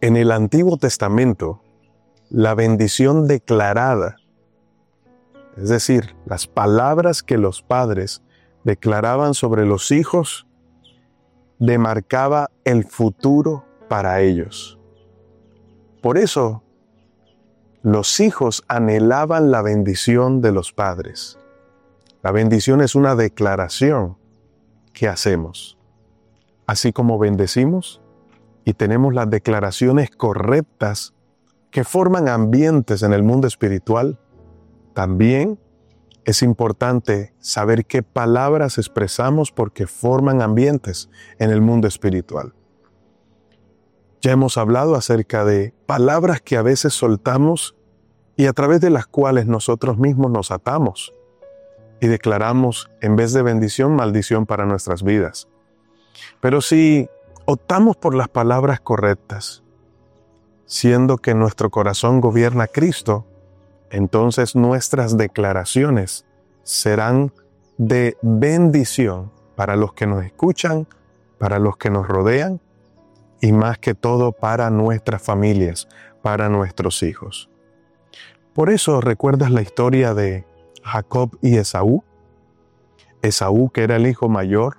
En el Antiguo Testamento, la bendición declarada, es decir, las palabras que los padres declaraban sobre los hijos, demarcaba el futuro para ellos. Por eso, los hijos anhelaban la bendición de los padres. La bendición es una declaración que hacemos. Así como bendecimos y tenemos las declaraciones correctas que forman ambientes en el mundo espiritual, también es importante saber qué palabras expresamos porque forman ambientes en el mundo espiritual. Ya hemos hablado acerca de palabras que a veces soltamos y a través de las cuales nosotros mismos nos atamos y declaramos, en vez de bendición, maldición para nuestras vidas. Pero si optamos por las palabras correctas, siendo que nuestro corazón gobierna a Cristo, entonces nuestras declaraciones serán de bendición para los que nos escuchan, para los que nos rodean y más que todo para nuestras familias, para nuestros hijos. Por eso, ¿recuerdas la historia de Jacob y Esaú? Esaú, que era el hijo mayor,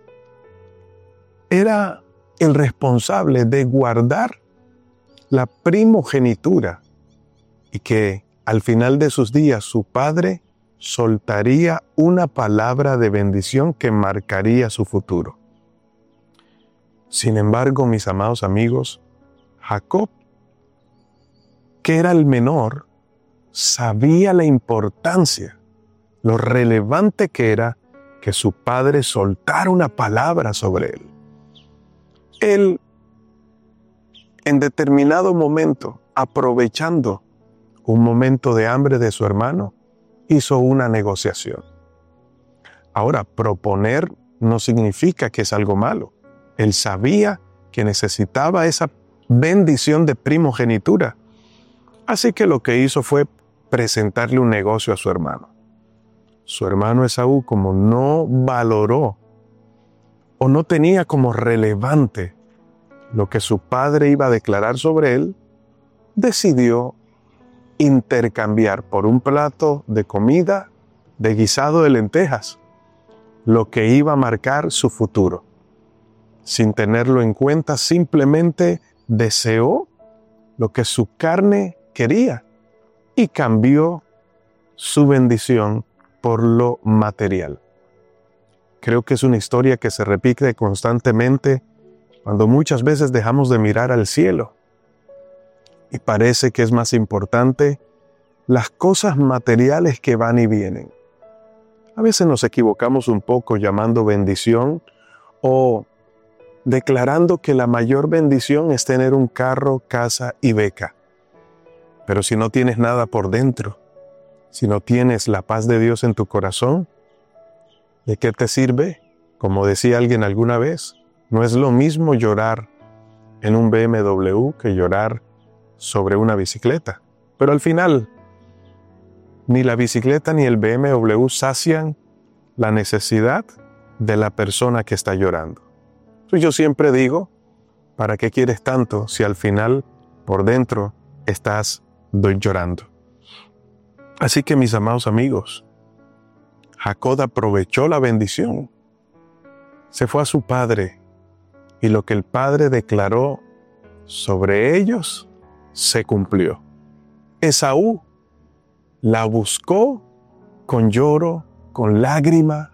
era el responsable de guardar la primogenitura y que al final de sus días su padre soltaría una palabra de bendición que marcaría su futuro. Sin embargo, mis amados amigos, Jacob, que era el menor, sabía la importancia, lo relevante que era que su padre soltara una palabra sobre él. Él, en determinado momento, aprovechando un momento de hambre de su hermano, hizo una negociación. Ahora, proponer no significa que es algo malo. Él sabía que necesitaba esa bendición de primogenitura. Así que lo que hizo fue presentarle un negocio a su hermano. Su hermano Esaú, como no valoró o no tenía como relevante lo que su padre iba a declarar sobre él, decidió intercambiar por un plato de comida de guisado de lentejas lo que iba a marcar su futuro. Sin tenerlo en cuenta, simplemente deseó lo que su carne quería y cambió su bendición por lo material. Creo que es una historia que se repite constantemente cuando muchas veces dejamos de mirar al cielo y parece que es más importante las cosas materiales que van y vienen. A veces nos equivocamos un poco llamando bendición o declarando que la mayor bendición es tener un carro, casa y beca. Pero si no tienes nada por dentro, si no tienes la paz de Dios en tu corazón, ¿de qué te sirve? Como decía alguien alguna vez, no es lo mismo llorar en un BMW que llorar sobre una bicicleta. Pero al final, ni la bicicleta ni el BMW sacian la necesidad de la persona que está llorando. Entonces yo siempre digo, ¿para qué quieres tanto si al final, por dentro, estás llorando? Así que mis amados amigos, Jacob aprovechó la bendición. Se fue a su padre y lo que el padre declaró sobre ellos se cumplió. Esaú la buscó con lloro, con lágrima.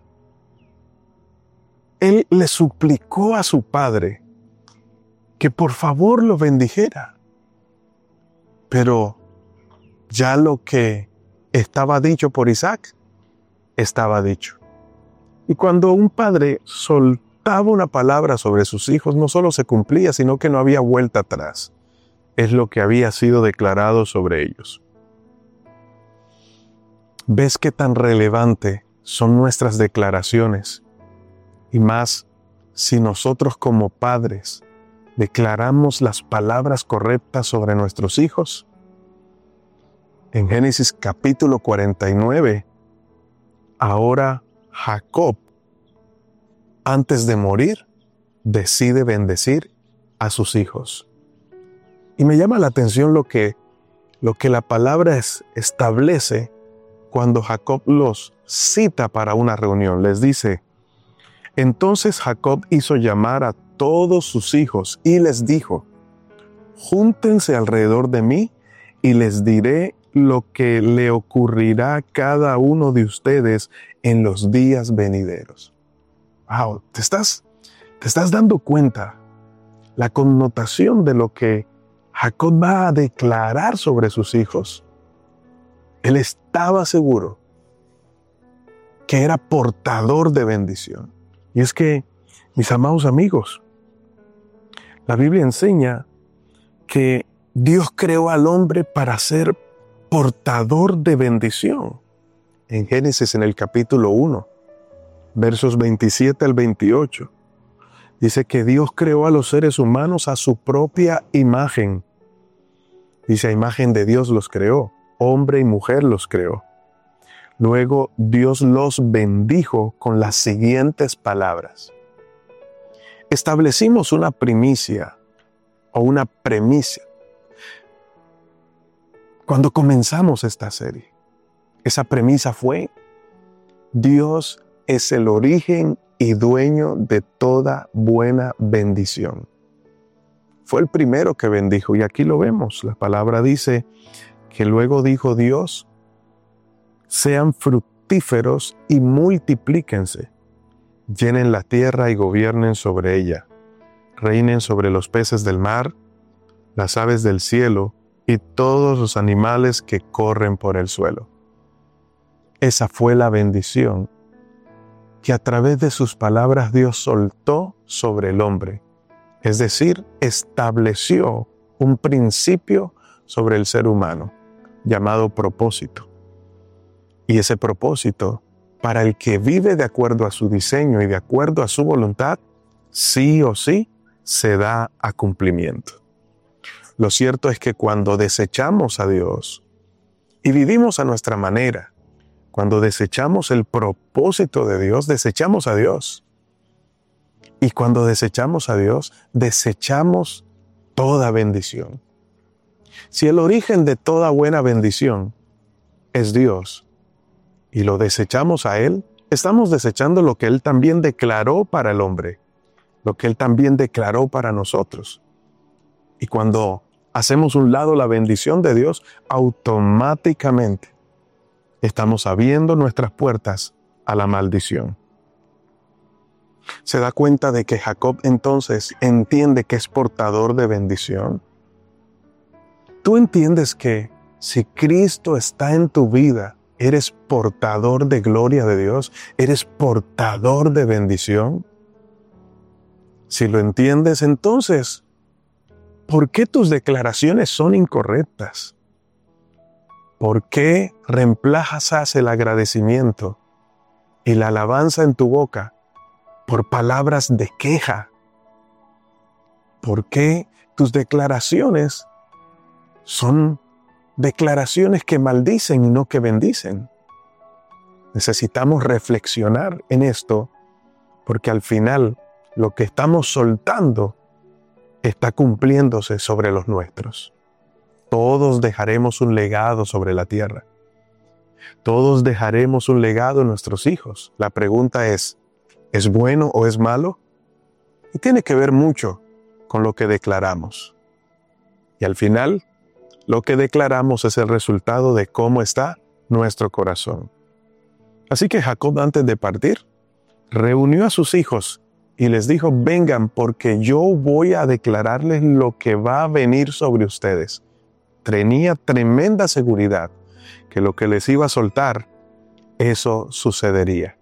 Él le suplicó a su padre que por favor lo bendijera. Pero ya lo que estaba dicho por Isaac, estaba dicho. Y cuando un padre soltaba una palabra sobre sus hijos, no solo se cumplía, sino que no había vuelta atrás. Es lo que había sido declarado sobre ellos. ¿Ves qué tan relevante son nuestras declaraciones? Y más si nosotros como padres declaramos las palabras correctas sobre nuestros hijos. En Génesis capítulo 49, ahora Jacob, antes de morir, decide bendecir a sus hijos. Y me llama la atención lo que la palabra establece cuando Jacob los cita para una reunión. Les dice: entonces Jacob hizo llamar a todos sus hijos y les dijo: júntense alrededor de mí y les diré lo que le ocurrirá a cada uno de ustedes en los días venideros. Wow, ¿te estás dando cuenta la connotación de lo que Jacob va a declarar sobre sus hijos? Él estaba seguro que era portador de bendición. Y es que, mis amados amigos, la Biblia enseña que Dios creó al hombre para ser portador de bendición. En Génesis, en el capítulo 1, versos 27 al 28, dice que Dios creó a los seres humanos a su propia imagen. Dice, a imagen de Dios los creó, hombre y mujer los creó. Luego Dios los bendijo con las siguientes palabras: establecimos una primicia o una premisa cuando comenzamos esta serie. Esa premisa fue: Dios es el origen y dueño de toda buena bendición. Fue el primero que bendijo, y aquí lo vemos. La palabra dice que luego dijo Dios: sean fructíferos y multiplíquense, llenen la tierra y gobiernen sobre ella, reinen sobre los peces del mar, las aves del cielo y todos los animales que corren por el suelo. Esa fue la bendición que a través de sus palabras Dios soltó sobre el hombre, es decir, estableció un principio sobre el ser humano llamado propósito. Y ese propósito, para el que vive de acuerdo a su diseño y de acuerdo a su voluntad, sí o sí se da a cumplimiento. Lo cierto es que cuando desechamos a Dios y vivimos a nuestra manera, cuando desechamos el propósito de Dios, desechamos a Dios. Y cuando desechamos a Dios, desechamos toda bendición. Si el origen de toda buena bendición es Dios y lo desechamos a Él, estamos desechando lo que Él también declaró para el hombre, lo que Él también declaró para nosotros. Y cuando hacemos un lado la bendición de Dios, automáticamente estamos abriendo nuestras puertas a la maldición. ¿Se da cuenta de que Jacob entonces entiende que es portador de bendición? ¿Tú entiendes que si Cristo está en tu vida, eres portador de gloria de Dios? ¿Eres portador de bendición? Si lo entiendes, entonces, ¿por qué tus declaraciones son incorrectas? ¿Por qué reemplazas el agradecimiento y la alabanza en tu boca por palabras de queja? ¿Por qué tus declaraciones son declaraciones que maldicen y no que bendicen? Necesitamos reflexionar en esto, porque al final lo que estamos soltando está cumpliéndose sobre los nuestros. Todos dejaremos un legado sobre la tierra. Todos dejaremos un legado en nuestros hijos. La pregunta ¿es bueno o es malo? Y tiene que ver mucho con lo que declaramos. Y al final, lo que declaramos es el resultado de cómo está nuestro corazón. Así que Jacob, antes de partir, reunió a sus hijos y les dijo: vengan, porque yo voy a declararles lo que va a venir sobre ustedes. Tenía tremenda seguridad que lo que les iba a soltar, eso sucedería.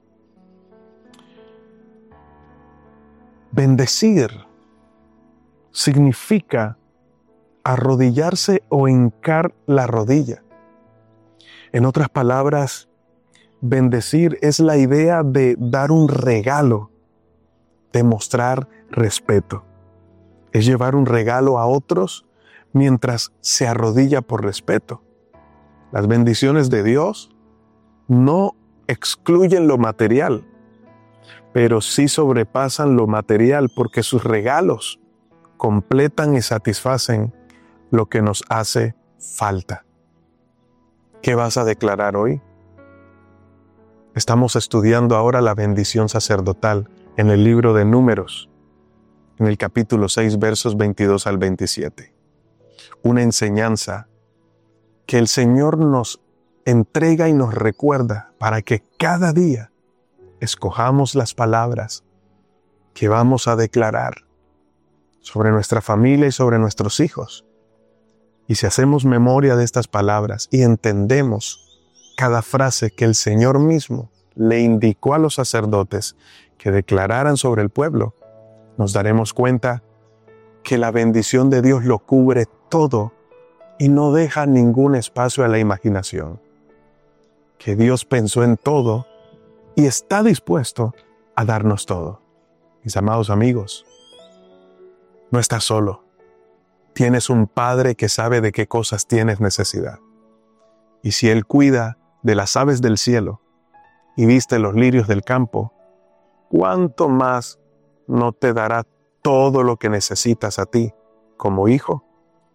Bendecir significa arrodillarse o hincar la rodilla. En otras palabras, bendecir es la idea de dar un regalo, de mostrar respeto. Es llevar un regalo a otros mientras se arrodilla por respeto. Las bendiciones de Dios no excluyen lo material, pero sí sobrepasan lo material, porque sus regalos completan y satisfacen lo que nos hace falta. ¿Qué vas a declarar hoy? Estamos estudiando ahora la bendición sacerdotal en el libro de Números, en el capítulo 6, versos 22 al 27. Una enseñanza que el Señor nos entrega y nos recuerda para que cada día escojamos las palabras que vamos a declarar sobre nuestra familia y sobre nuestros hijos. Y si hacemos memoria de estas palabras y entendemos cada frase que el Señor mismo le indicó a los sacerdotes que declararan sobre el pueblo, nos daremos cuenta que la bendición de Dios lo cubre todo y no deja ningún espacio a la imaginación. Que Dios pensó en todo y está dispuesto a darnos todo. Mis amados amigos, no estás solo. Tienes un Padre que sabe de qué cosas tienes necesidad. Y si Él cuida de las aves del cielo y viste los lirios del campo, ¿cuánto más no te dará todo lo que necesitas a ti como hijo?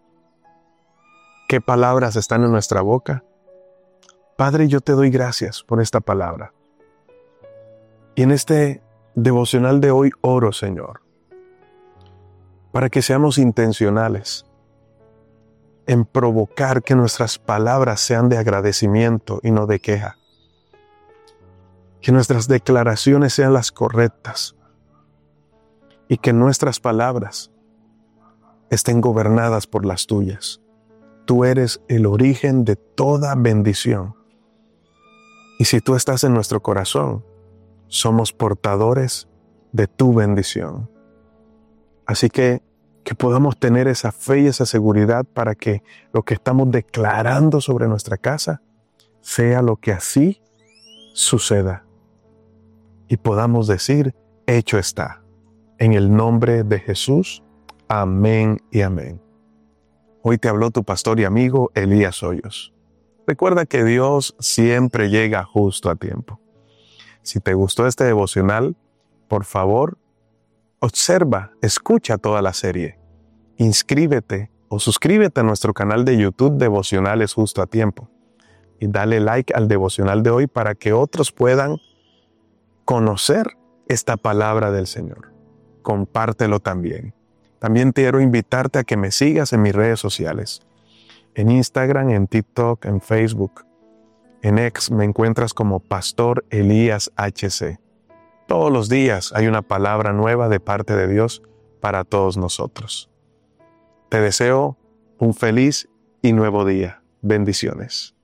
¿Qué palabras están en nuestra boca? Padre, yo te doy gracias por esta palabra. Y en este devocional de hoy oro, Señor, para que seamos intencionales en provocar que nuestras palabras sean de agradecimiento y no de queja. Que nuestras declaraciones sean las correctas y que nuestras palabras estén gobernadas por las tuyas. Tú eres el origen de toda bendición. Y si tú estás en nuestro corazón, somos portadores de tu bendición. Así que podamos tener esa fe y esa seguridad para que lo que estamos declarando sobre nuestra casa sea lo que así suceda. Y podamos decir, hecho está. En el nombre de Jesús, amén y amén. Hoy te habló tu pastor y amigo Elías Hoyos. Recuerda que Dios siempre llega justo a tiempo. Si te gustó este devocional, por favor, observa, escucha toda la serie. Inscríbete o suscríbete a nuestro canal de YouTube Devocionales Justo a Tiempo. Y dale like al devocional de hoy para que otros puedan conocer esta palabra del Señor. Compártelo también. También quiero invitarte a que me sigas en mis redes sociales. En Instagram, en TikTok, en Facebook. En X me encuentras como Pastor Elías HC. Todos los días hay una palabra nueva de parte de Dios para todos nosotros. Te deseo un feliz y nuevo día. Bendiciones.